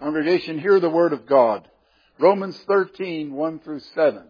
Congregation, hear the word of God. Romans 13, 1 through 7.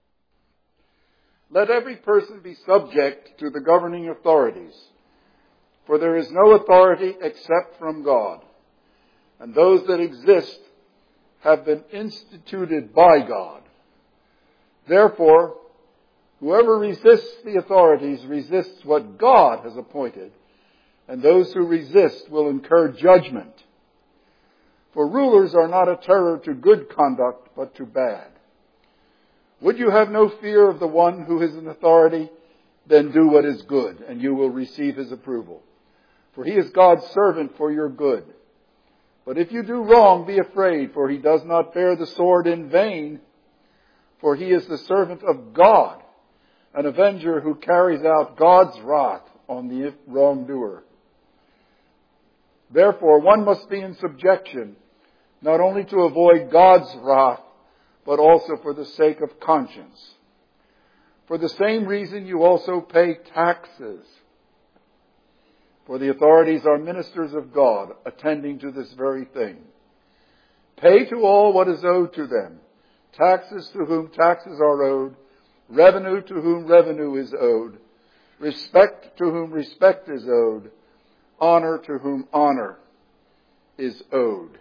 Let every person be subject to the governing authorities, for there is no authority except from God, and those that exist have been instituted by God. Therefore, whoever resists the authorities resists what God has appointed, and those who resist will incur judgment. For rulers are not a terror to good conduct, but to bad. Would you have no fear of the one who is in authority? Then do what is good, and you will receive his approval. For he is God's servant for your good. But if you do wrong, be afraid, for he does not bear the sword in vain. For he is the servant of God, an avenger who carries out God's wrath on the wrongdoer. Therefore, one must be in subjection, not only to avoid God's wrath, but also for the sake of conscience. For the same reason you also pay taxes. For the authorities are ministers of God, attending to this very thing. Pay to all what is owed to them. Taxes to whom taxes are owed. Revenue to whom revenue is owed. Respect to whom respect is owed. Honor to whom honor is owed.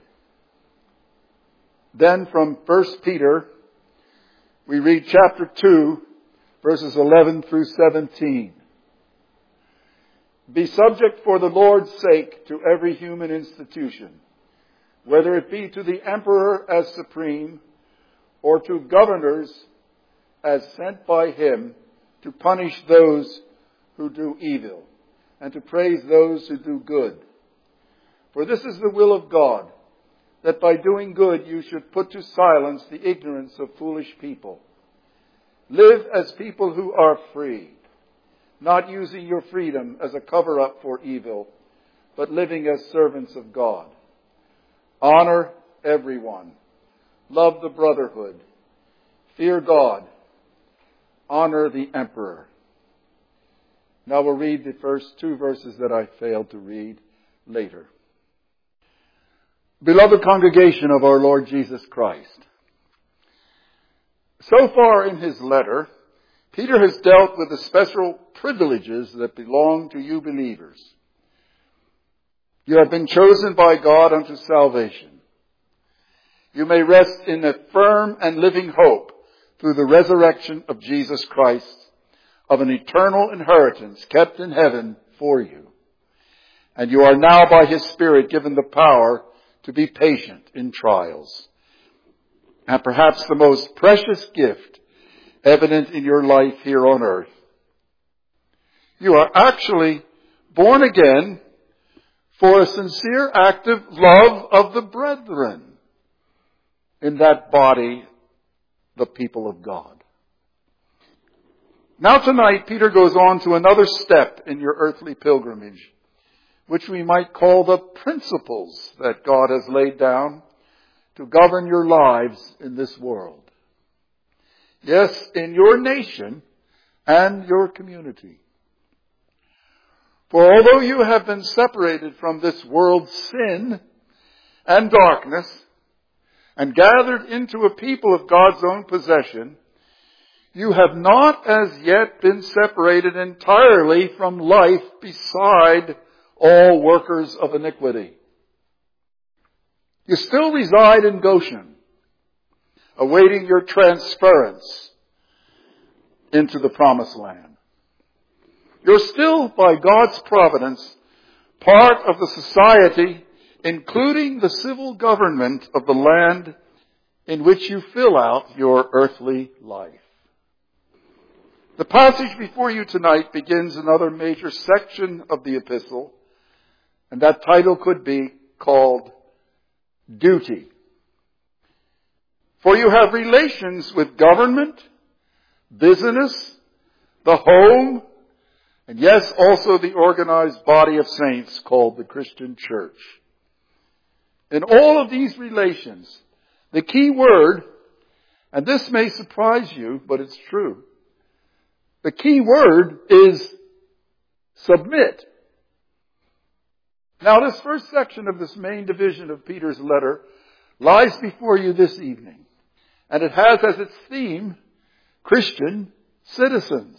Then from 1 Peter, we read chapter 2, verses 11 through 17. Be subject for the Lord's sake to every human institution, whether it be to the emperor as supreme, or to governors as sent by him to punish those who do evil, and to praise those who do good. For this is the will of God, that by doing good you should put to silence the ignorance of foolish people. Live as people who are free, not using your freedom as a cover-up for evil, but living as servants of God. Honor everyone. Love the brotherhood. Fear God. Honor the emperor. Now we'll read the first two verses that I failed to read later. Beloved congregation of our Lord Jesus Christ, so far in his letter, Peter has dealt with the special privileges that belong to you believers. You have been chosen by God unto salvation. You may rest in a firm and living hope through the resurrection of Jesus Christ, of an eternal inheritance kept in heaven for you. And you are now by his Spirit given the power to be patient in trials. And perhaps the most precious gift evident in your life here on earth. You are actually born again for a sincere, active love of the brethren in that body, the people of God. Now tonight, Peter goes on to another step in your earthly pilgrimage, which we might call the principles that God has laid down to govern your lives in this world. Yes, in your nation and your community. For although you have been separated from this world's sin and darkness and gathered into a people of God's own possession, you have not as yet been separated entirely from life beside all workers of iniquity. You still reside in Goshen, awaiting your transference into the promised land. You're still, by God's providence, part of the society, including the civil government of the land in which you fill out your earthly life. The passage before you tonight begins another major section of the epistle, and that title could be called Duty. For you have relations with government, business, the home, and yes, also the organized body of saints called the Christian church. In all of these relations, the key word, and this may surprise you, but it's true, the key word is submit. Now, this first section of this main division of Peter's letter lies before you this evening. And it has as its theme, Christian citizens.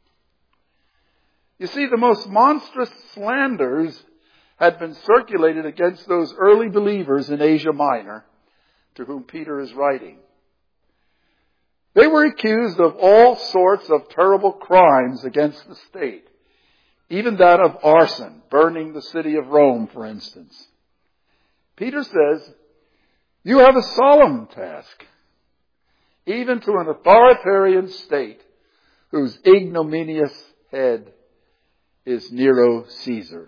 You see, the most monstrous slanders had been circulated against those early believers in Asia Minor to whom Peter is writing. They were accused of all sorts of terrible crimes against the state, even that of arson, burning the city of Rome, for instance. Peter says, you have a solemn task, even to an authoritarian state whose ignominious head is Nero Caesar.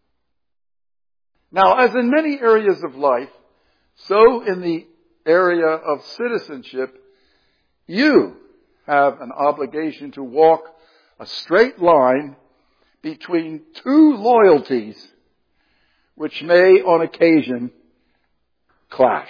Now, as in many areas of life, so in the area of citizenship, you have an obligation to walk a straight line between two loyalties which may, on occasion, clash.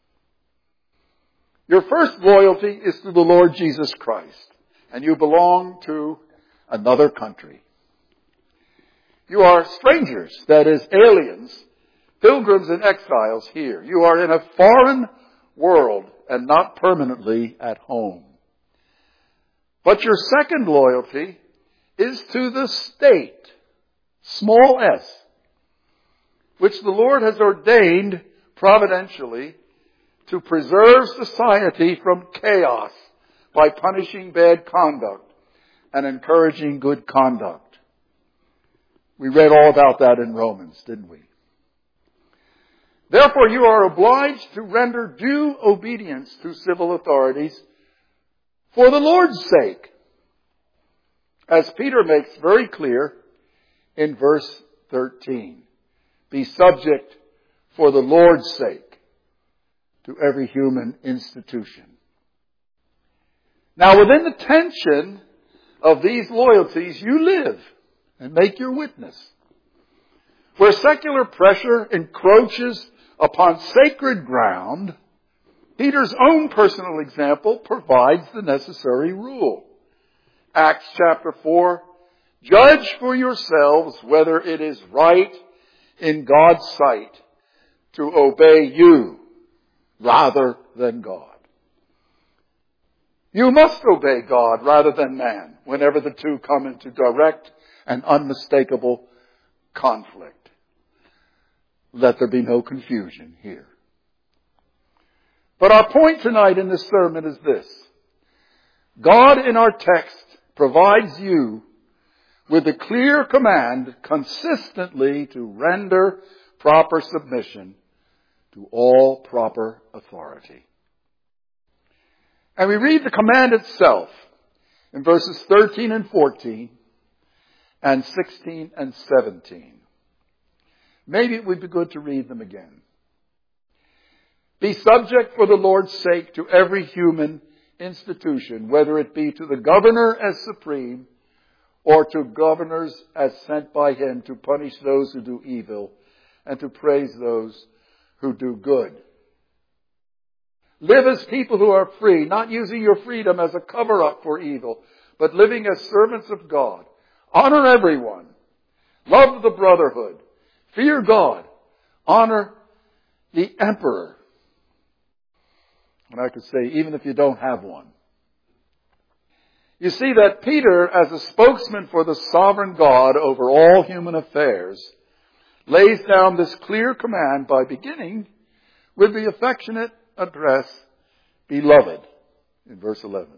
Your first loyalty is to the Lord Jesus Christ, and you belong to another country. You are strangers, that is, aliens, pilgrims and exiles here. You are in a foreign world and not permanently at home. But your second loyalty is to the state, small s, which the Lord has ordained providentially to preserve society from chaos by punishing bad conduct and encouraging good conduct. We read all about that in Romans, didn't we? Therefore, you are obliged to render due obedience to civil authorities for the Lord's sake, as Peter makes very clear in verse 13. Be subject for the Lord's sake to every human institution. Now, within the tension of these loyalties, you live and make your witness. Where secular pressure encroaches upon sacred ground, Peter's own personal example provides the necessary rule. Acts chapter 4, judge for yourselves whether it is right in God's sight to obey you rather than God. You must obey God rather than man whenever the two come into direct and unmistakable conflict. Let there be no confusion here. But our point tonight in this sermon is this. God in our text provides you with a clear command consistently to render proper submission to all proper authority. And we read the command itself in verses 13 and 14 and 16 and 17. Maybe it would be good to read them again. Be subject for the Lord's sake to every human institution, whether it be to the governor as supreme or to governors as sent by him to punish those who do evil and to praise those who do good. Live as people who are free, not using your freedom as a cover-up for evil, but living as servants of God. Honor everyone. Love the brotherhood. Fear God. Honor the emperor. And I could say, even if you don't have one. You see that Peter, as a spokesman for the sovereign God over all human affairs, lays down this clear command by beginning with the affectionate address, beloved, in verse 11.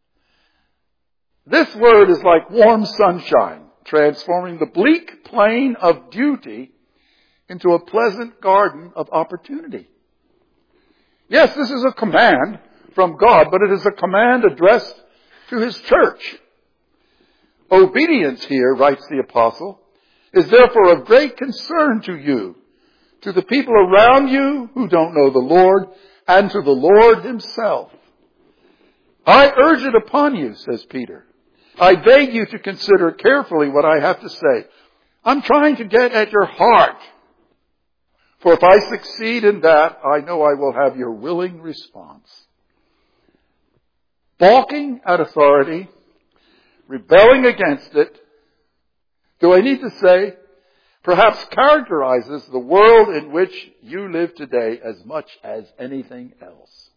This word is like warm sunshine, transforming the bleak plain of duty into a pleasant garden of opportunity. Yes, this is a command from God, but it is a command addressed to His church. Obedience here, writes the apostle, is therefore of great concern to you, to the people around you who don't know the Lord, and to the Lord Himself. I urge it upon you, says Peter. I beg you to consider carefully what I have to say. I'm trying to get at your heart. For if I succeed in that, I know I will have your willing response. Balking at authority, rebelling against it. Do I need to say perhaps characterizes the world in which you live today as much as anything else.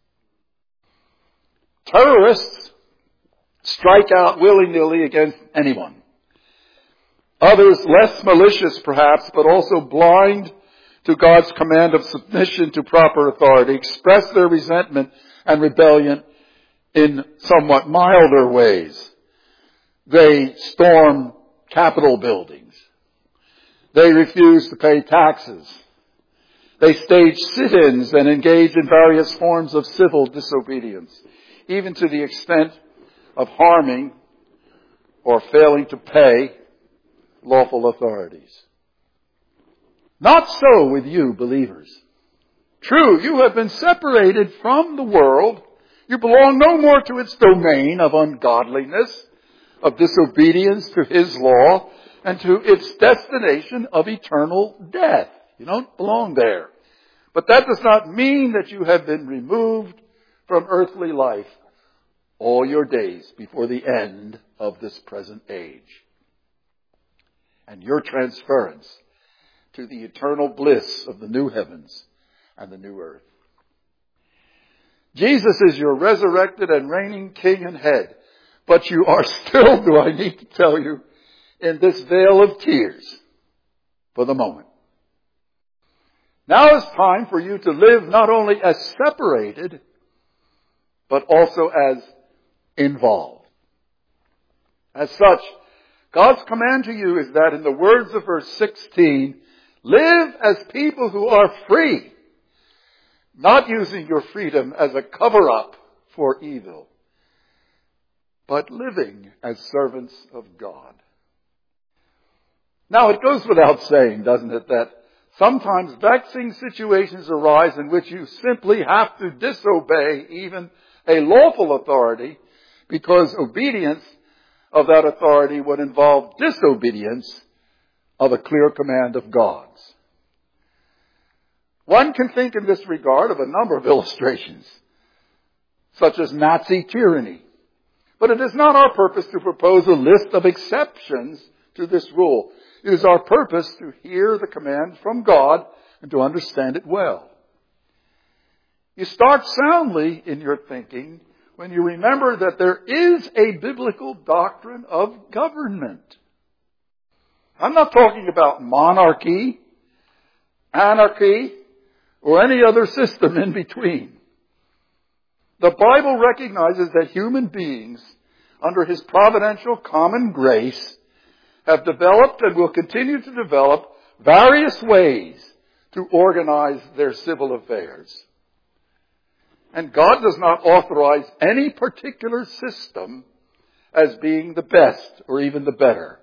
Terrorists strike out willy-nilly against anyone. Others, less malicious perhaps, but also blind to God's command of submission to proper authority, express their resentment and rebellion in somewhat milder ways. They storm Capitol buildings. They refuse to pay taxes. They stage sit-ins and engage in various forms of civil disobedience, even to the extent of harming or failing to pay lawful authorities. Not so with you, believers. True, you have been separated from the world. You belong no more to its domain of ungodliness, of disobedience to His law, and to its destination of eternal death. You don't belong there. But that does not mean that you have been removed from earthly life all your days before the end of this present age. And your transference to the eternal bliss of the new heavens and the new earth. Jesus is your resurrected and reigning King and head, but you are still, do I need to tell you, in this vale of tears for the moment. Now is time for you to live not only as separated, but also as involved. As such, God's command to you is that in the words of verse 16, live as people who are free, not using your freedom as a cover-up for evil, but living as servants of God. Now, it goes without saying, doesn't it, that sometimes vexing situations arise in which you simply have to disobey even a lawful authority because obedience of that authority would involve disobedience of a clear command of God's. One can think in this regard of a number of illustrations, such as Nazi tyranny. But it is not our purpose to propose a list of exceptions to this rule. It is our purpose to hear the command from God and to understand it well. You start soundly in your thinking when you remember that there is a biblical doctrine of government. I'm not talking about monarchy, anarchy, or any other system in between. The Bible recognizes that human beings, under His providential common grace, have developed and will continue to develop various ways to organize their civil affairs. And God does not authorize any particular system as being the best or even the better.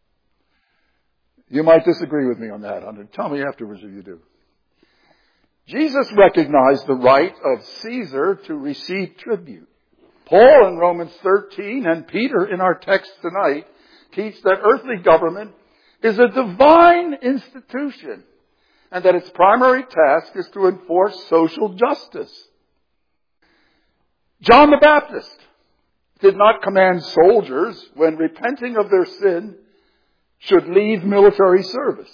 You might disagree with me on that. Tell me afterwards if you do. Jesus recognized the right of Caesar to receive tribute. Paul in Romans 13 and Peter in our text tonight teach that earthly government is a divine institution and that its primary task is to enforce social justice. John the Baptist did not command soldiers, when repenting of their sin, should leave military service.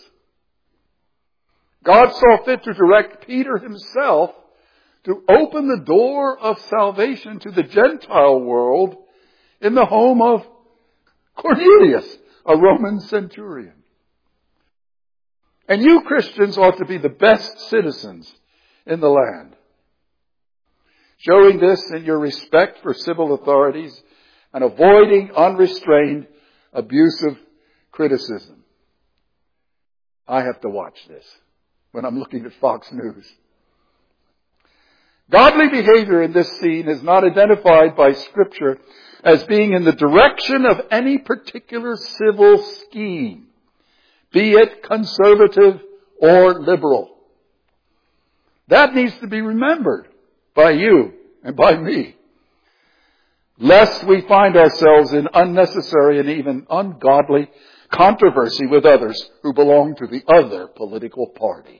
God saw fit to direct Peter himself to open the door of salvation to the Gentile world in the home of Cornelius, a Roman centurion. And you Christians ought to be the best citizens in the land, showing this in your respect for civil authorities and avoiding unrestrained, abusive criticism. I have to watch this when I'm looking at Fox News. Godly behavior in this scene is not identified by Scripture as being in the direction of any particular civil scheme, be it conservative or liberal. That needs to be remembered by you and by me, lest we find ourselves in unnecessary and even ungodly controversy with others who belong to the other political party.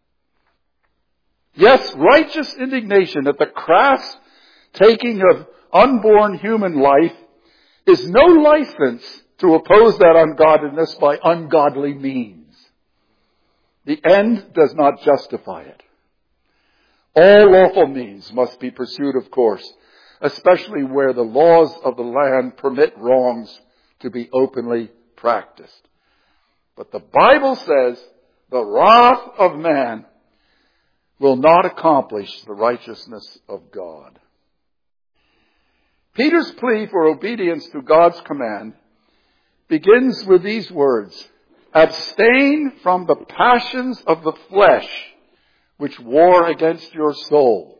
Yes, righteous indignation at the crass taking of unborn human life is no license to oppose that ungodliness by ungodly means. The end does not justify it. All lawful means must be pursued, of course, especially where the laws of the land permit wrongs to be openly practiced. But the Bible says the wrath of man will not accomplish the righteousness of God. Peter's plea for obedience to God's command begins with these words: abstain from the passions of the flesh which war against your soul.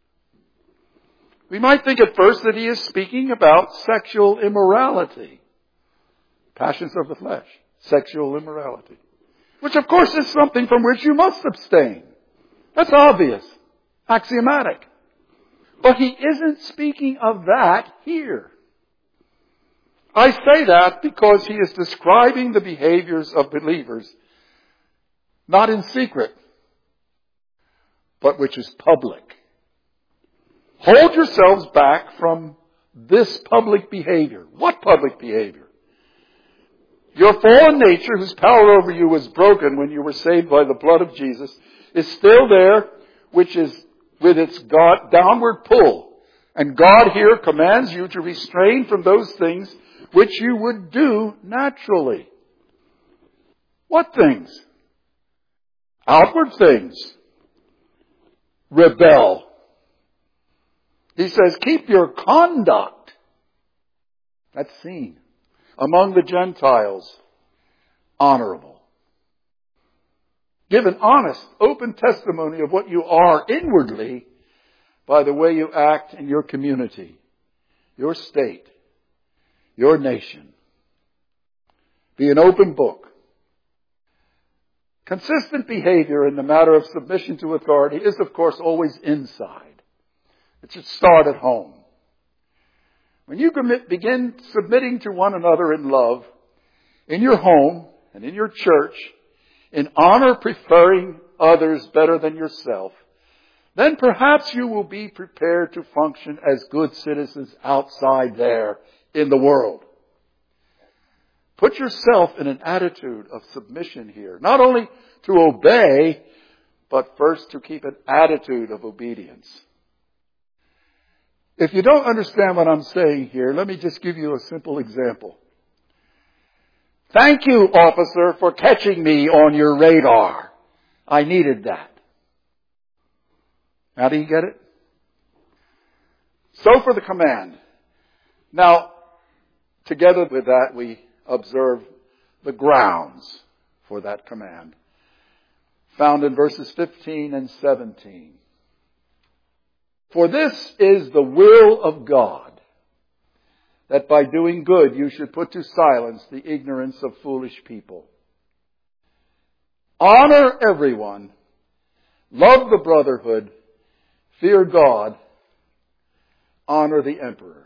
We might think at first that he is speaking about sexual immorality. Passions of the flesh, sexual immorality. Which of course is something from which you must abstain. That's obvious, axiomatic. But he isn't speaking of that here. I say that because he is describing the behaviors of believers, not in secret, but which is public. Hold yourselves back from this public behavior. What public behavior? Your fallen nature, whose power over you was broken when you were saved by the blood of Jesus, is still there, which is with its downward pull. And God here commands you to restrain from those things which you would do naturally. What things? Outward things. Rebel. He says, keep your conduct, that's seen, among the Gentiles, honorable. Give an honest, open testimony of what you are inwardly by the way you act in your community, your state, your nation. Be an open book. Consistent behavior in the matter of submission to authority is, of course, always inside. It should start at home. When you begin submitting to one another in love, in your home and in your church, in honor preferring others better than yourself, then perhaps you will be prepared to function as good citizens outside there in the world. Put yourself in an attitude of submission here, not only to obey, but first to keep an attitude of obedience. If you don't understand what I'm saying here, let me just give you a simple example. Thank you, officer, for catching me on your radar. I needed that. How do you get it? So for the command. Now, together with that, we observe the grounds for that command, found in verses 15 and 17. For this is the will of God, that by doing good you should put to silence the ignorance of foolish people. Honor everyone, love the brotherhood, fear God, honor the emperor.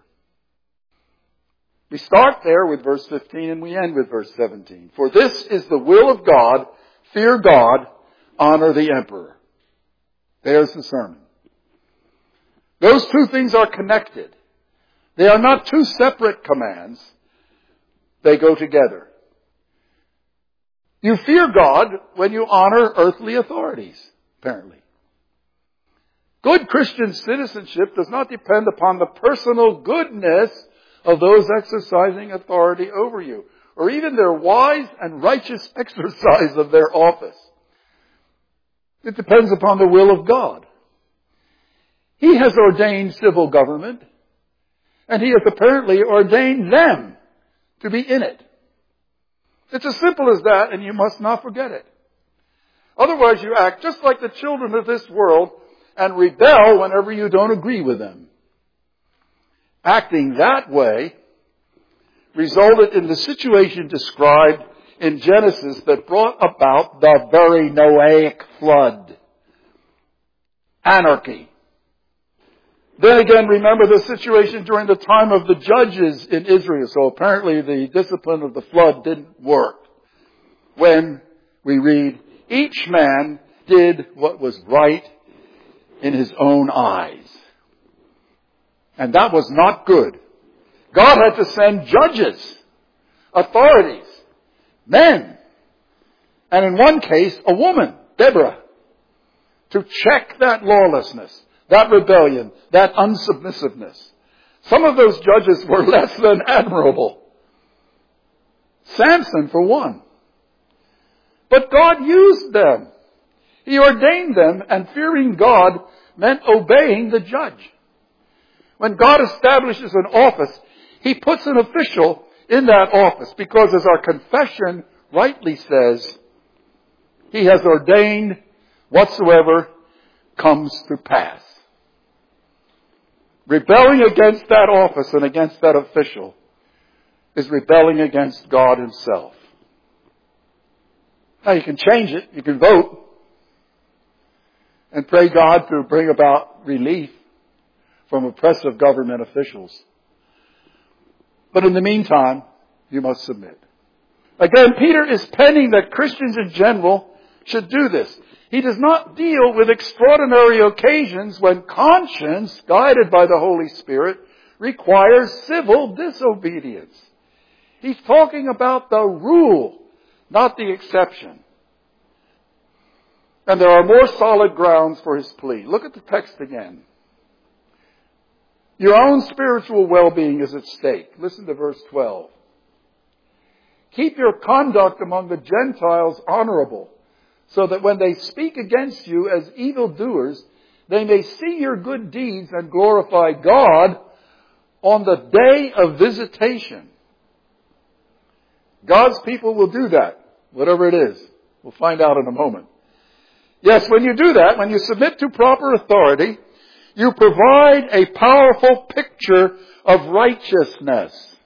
We start there with verse 15 and we end with verse 17. For this is the will of God, fear God, honor the emperor. There's the sermon. Those two things are connected. They are not two separate commands. They go together. You fear God when you honor earthly authorities, apparently. Good Christian citizenship does not depend upon the personal goodness of those exercising authority over you, or even their wise and righteous exercise of their office. It depends upon the will of God. He has ordained civil government, and He has apparently ordained them to be in it. It's as simple as that, and you must not forget it. Otherwise you act just like the children of this world and rebel whenever you don't agree with them. Acting that way resulted in the situation described in Genesis that brought about the very Noahic flood. Anarchy. Then again, remember the situation during the time of the judges in Israel. So apparently the discipline of the flood didn't work. When we read, each man did what was right in his own eyes. And that was not good. God had to send judges, authorities, men, And in one case, a woman, Deborah, to check that lawlessness, that rebellion, that unsubmissiveness. Some of those judges were less than admirable. Samson, for one. But God used them. He ordained them, and fearing God meant obeying the judge. When God establishes an office, He puts an official in that office because, as our confession rightly says, He has ordained whatsoever comes to pass. Rebelling against that office and against that official is rebelling against God Himself. Now you can change it. You can vote and pray God to bring about relief from oppressive government officials. But in the meantime, you must submit. Again, Peter is penning that Christians in general should do this. He does not deal with extraordinary occasions when conscience, guided by the Holy Spirit, requires civil disobedience. He's talking about the rule, not the exception. And there are more solid grounds for his plea. Look at the text again. Your own spiritual well-being is at stake. Listen to verse 12. Keep your conduct among the Gentiles honorable, so that when they speak against you as evildoers, they may see your good deeds and glorify God on the day of visitation. God's people will do that, whatever it is. We'll find out in a moment. Yes, when you do that, when you submit to proper authority, you provide a powerful picture of righteousness.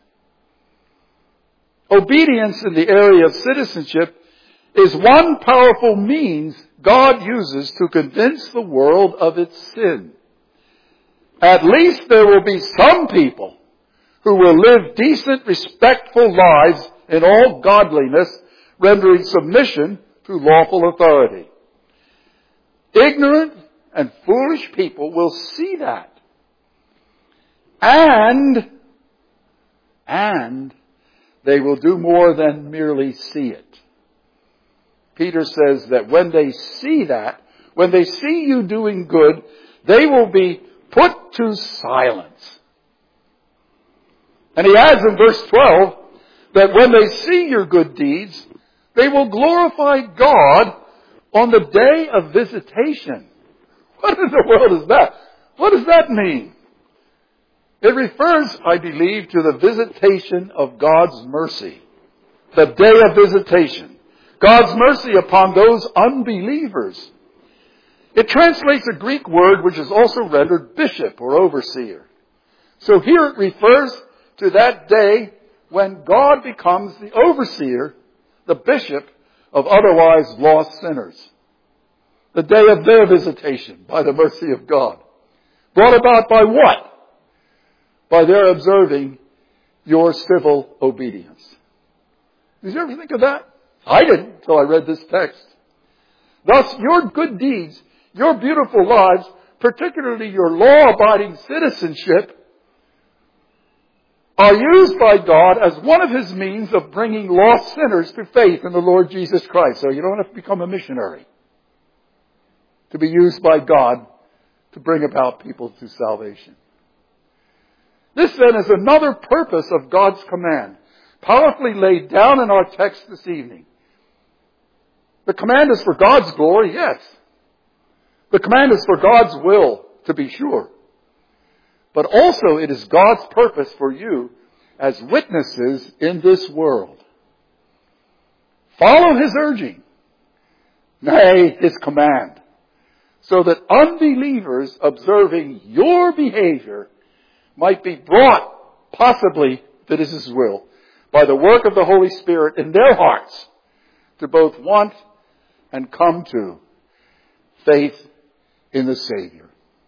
Obedience in the area of citizenship is one powerful means God uses to convince the world of its sin. At least there will be some people who will live decent, respectful lives in all godliness, rendering submission to lawful authority. Ignorant and foolish people will see that. And they will do more than merely see it. Peter says that when they see that, when they see you doing good, they will be put to silence. And he adds in verse 12 that when they see your good deeds, they will glorify God on the day of visitation. What in the world is that? What does that mean? It refers, I believe, to the visitation of God's mercy. The day of visitation. God's mercy upon those unbelievers. It translates a Greek word which is also rendered bishop or overseer. So here it refers to that day when God becomes the overseer, the bishop of otherwise lost sinners. The day of their visitation by the mercy of God. Brought about by what? By their observing your civil obedience. Did you ever think of that? I didn't until I read this text. Thus, your good deeds, your beautiful lives, particularly your law-abiding citizenship, are used by God as one of His means of bringing lost sinners to faith in the Lord Jesus Christ. So you don't have to become a missionary to be used by God to bring about people to salvation. This then is another purpose of God's command, powerfully laid down in our text this evening. The command is for God's glory, yes. The command is for God's will, to be sure. But also it is God's purpose for you as witnesses in this world. Follow His urging, nay, His command, so that unbelievers observing your behavior might be brought, possibly, if it is His will, by the work of the Holy Spirit in their hearts, to both want and come to faith in the Savior.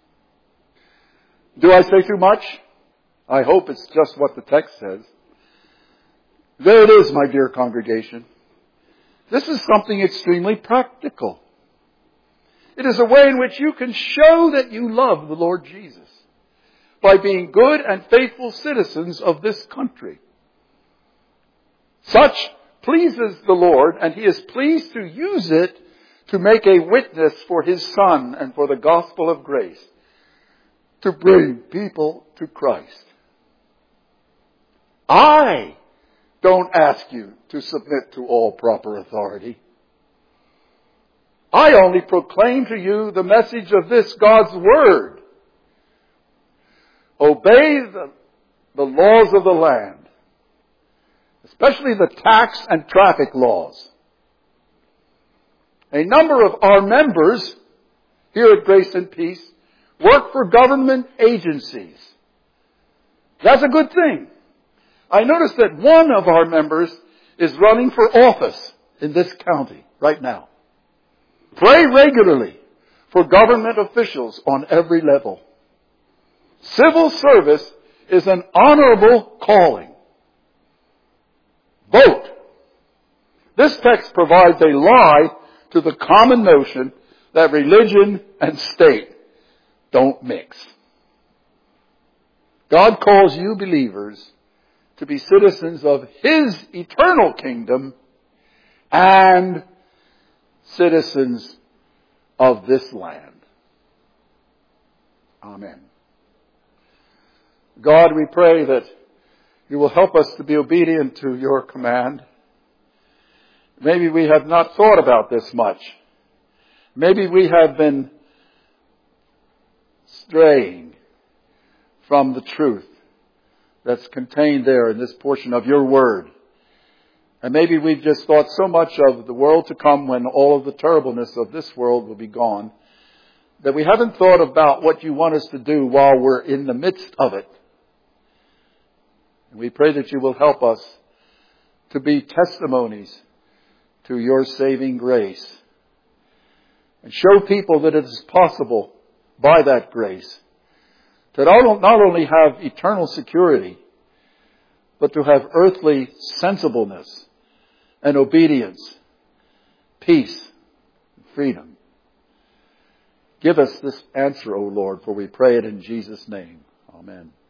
Do I say too much? I hope it's just what the text says. There it is, my dear congregation. This is something extremely practical. It is a way in which you can show that you love the Lord Jesus by being good and faithful citizens of this country. Such pleases the Lord, and He is pleased to use it to make a witness for His Son and for the gospel of grace, to bring people to Christ. I don't ask you to submit to all proper authority. I only proclaim to you the message of this God's Word. Obey the laws of the land, especially the tax and traffic laws. A number of our members here at Grace and Peace work for government agencies. That's a good thing. I noticed that one of our members is running for office in this county right now. Pray regularly for government officials on every level. Civil service is an honorable calling. Vote. This text provides a lie to the common notion that religion and state don't mix. God calls you believers to be citizens of His eternal kingdom and citizens of this land. Amen. God, we pray that You will help us to be obedient to Your command. Maybe we have not thought about this much. Maybe we have been straying from the truth that's contained there in this portion of Your Word. And maybe we've just thought so much of the world to come when all of the terribleness of this world will be gone, that we haven't thought about what You want us to do while we're in the midst of it. And we pray that You will help us to be testimonies to Your saving grace, and show people that it is possible by that grace to not only have eternal security, but to have earthly sensibleness and obedience, peace, and freedom. Give us this answer, O Lord, for we pray it in Jesus' name. Amen.